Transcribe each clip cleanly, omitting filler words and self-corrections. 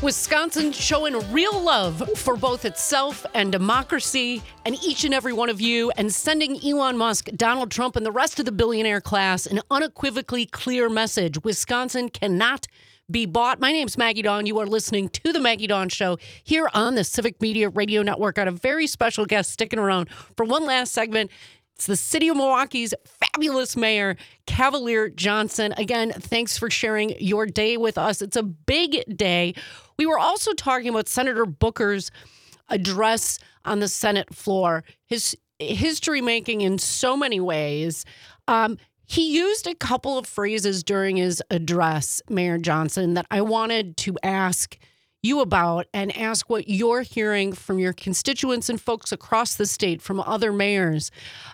Wisconsin showing real love for both itself and democracy and each and every one of you, and sending Elon Musk, Donald Trump, and the rest of the billionaire class an unequivocally clear message. Wisconsin cannot be bought. My name's Maggie Dawn. You are listening to The Maggie Dawn Show here on the Civic Media Radio Network. Got a very special guest sticking around for one last segment. It's the city of Milwaukee's fabulous mayor, Cavalier Johnson. Again, thanks for sharing your day with us. It's a big day. We were also talking about Senator Booker's address on the Senate floor, his history making in so many ways. He used a couple of phrases during his address, Mayor Johnson, that I wanted to ask you about and ask what you're hearing from your constituents and folks across the state, from other mayors.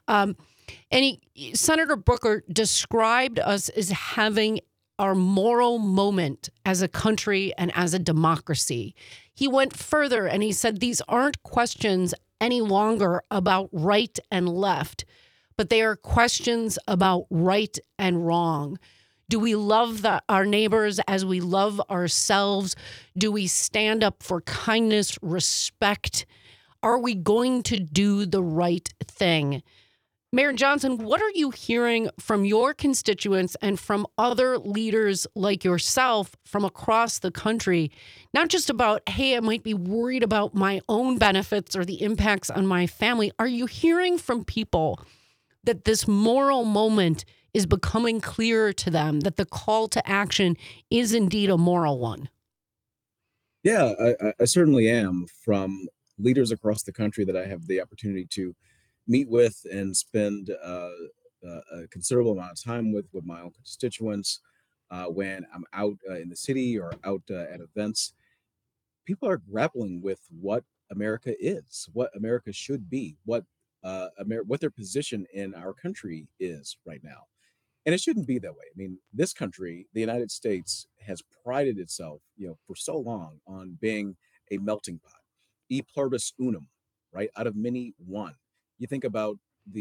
Senator Booker described us as having our moral moment as a country and as a democracy. He went further and he said these aren't questions any longer about right and left, but they are questions about right and wrong. Do we love our neighbors as we love ourselves? Do we stand up for kindness, respect? Are we going to do the right thing? Mayor Johnson, what are you hearing from your constituents and from other leaders like yourself from across the country? Not just about, hey, I might be worried about my own benefits or the impacts on my family. Are you hearing from people that this moral moment is becoming clearer to them, that the call to action is indeed a moral one? Yeah, I certainly am, from leaders across the country that I have the opportunity to meet with and spend a considerable amount of time with my own constituents when I'm out in the city or out at events. People are grappling with what America is, what America should be, what their position in our country is right now. And it shouldn't be that way. I mean, this country, the United States, has prided itself, for so long on being a melting pot, e pluribus unum, right? Out of many, one. You think about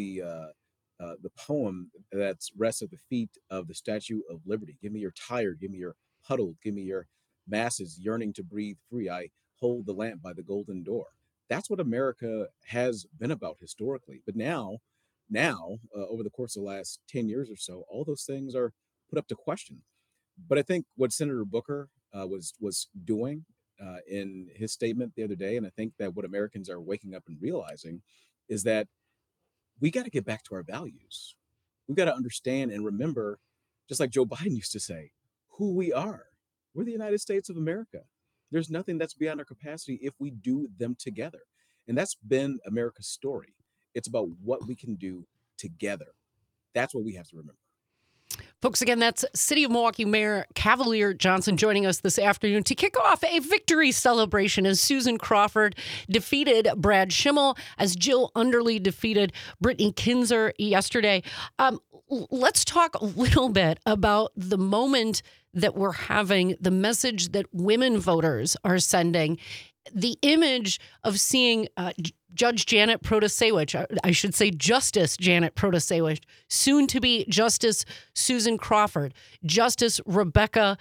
the poem that rests at the feet of the Statue of Liberty. Give me your tired, give me your huddled, give me your masses yearning to breathe free. I hold the lamp by the golden door. That's what America has been about historically. But now, over the course of the last 10 years or so, all those things are put up to question. But I think what Senator Booker was doing in his statement the other day, and I think that what Americans are waking up and realizing, is that we got to get back to our values. We got to understand and remember, just like Joe Biden used to say, who we are. We're the United States of America. There's nothing that's beyond our capacity if we do them together. And that's been America's story. It's about what we can do together. That's what we have to remember. Folks, again, that's City of Milwaukee Mayor Cavalier Johnson joining us this afternoon to kick off a victory celebration as Susan Crawford defeated Brad Schimmel, as Jill Underly defeated Brittany Kinzer yesterday. Let's talk a little bit about the moment that we're having, the message that women voters are sending. The image of seeing Judge Janet Protasewicz, I should say Justice Janet Protasewicz, soon to be Justice Susan Crawford, Justice Rebecca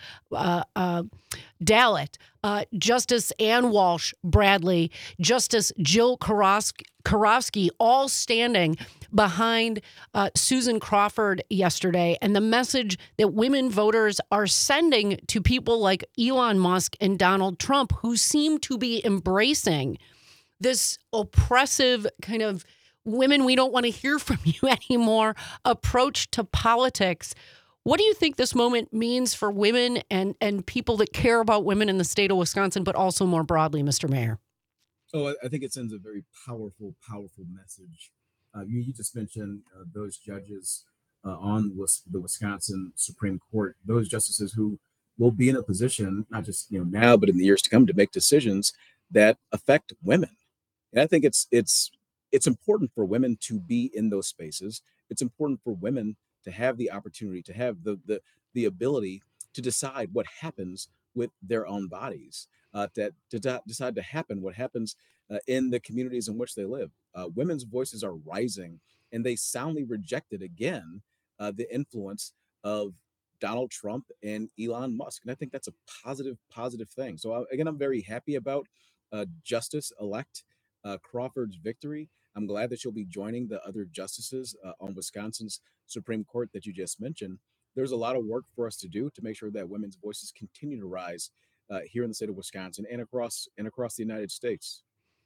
Dallett, Justice Ann Walsh Bradley, Justice Jill Karofsky, all standing behind Susan Crawford yesterday, and the message that women voters are sending to people like Elon Musk and Donald Trump, who seem to be embracing this oppressive kind of women, we don't want to hear from you anymore approach to politics. What do you think this moment means for women and people that care about women in the state of Wisconsin, but also more broadly, Mr. Mayor? Oh, I think it sends a very powerful message. You just mentioned those judges on the Wisconsin Supreme Court, those justices who will be in a position, not just now, but in the years to come, to make decisions that affect women. And I think it's important for women to be in those spaces. It's important for women to have the opportunity, to have the ability to decide what happens with their own bodies, decide to happen what happens in the communities in which they live. Women's voices are rising, and they soundly rejected again the influence of Donald Trump and Elon Musk. And I think that's a positive thing. So again, I'm very happy about Justice elect Crawford's victory. I'm glad that she'll be joining the other justices on Wisconsin's Supreme Court that you just mentioned. There's a lot of work for us to do to make sure that women's voices continue to rise here in the state of Wisconsin and across the United States.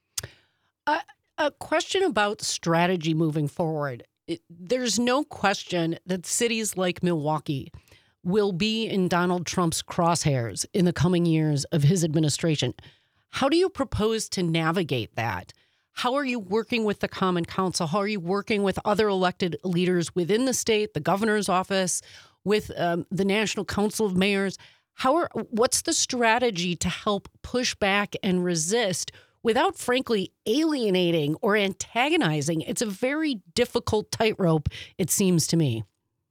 A question about strategy moving forward. There's no question that cities like Milwaukee will be in Donald Trump's crosshairs in the coming years of his administration. How do you propose to navigate that? How are you working with the Common Council? How are you working with other elected leaders within the state, the governor's office, with the National Council of Mayors? What's the strategy to help push back and resist without, frankly, alienating or antagonizing? It's a very difficult tightrope, it seems to me.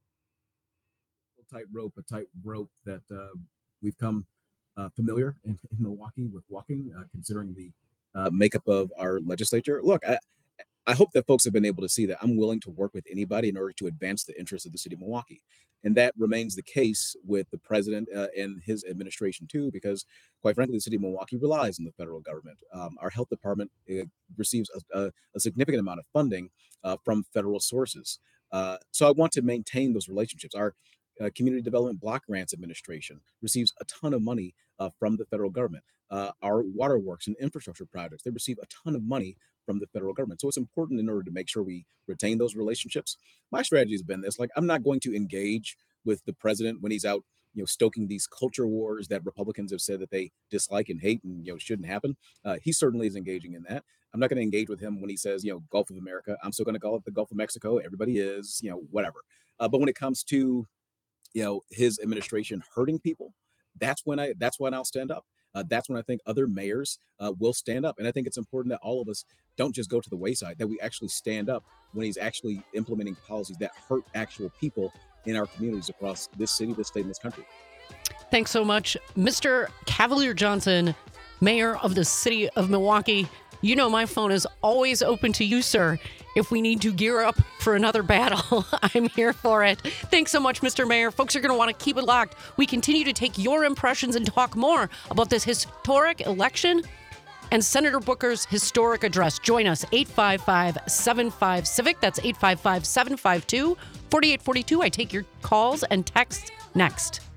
A tightrope that we've come familiar in Milwaukee with walking, considering the makeup of our legislature. Look, I hope that folks have been able to see that I'm willing to work with anybody in order to advance the interests of the city of Milwaukee. And that remains the case with the president and his administration, too, because, quite frankly, the city of Milwaukee relies on the federal government. Our health department receives a significant amount of funding from federal sources. So I want to maintain those relationships. Our Community Development Block Grants Administration receives a ton of money from the federal government. Our waterworks and infrastructure projects, they receive a ton of money from the federal government. So it's important in order to make sure we retain those relationships. My strategy has been this: like, I'm not going to engage with the president when he's out, stoking these culture wars that Republicans have said that they dislike and hate and, shouldn't happen. He certainly is engaging in that. I'm not going to engage with him when he says, Gulf of America. I'm still going to call it the Gulf of Mexico. Everybody is, whatever. But when it comes to, his administration hurting people, that's when I'll stand up. That's when I think other mayors will stand up. And I think it's important that all of us don't just go to the wayside, that we actually stand up when he's actually implementing policies that hurt actual people in our communities across this city, this state, and this country. Thanks so much, Mr. Cavalier Johnson, Mayor of the City of Milwaukee. My phone is always open to you, sir. If we need to gear up for another battle, I'm here for it. Thanks so much, Mr. Mayor. Folks are going to want to keep it locked. We continue to take your impressions and talk more about this historic election and Senator Booker's historic address. Join us, 855-75-CIVIC. That's 855-752-4842. I take your calls and texts next.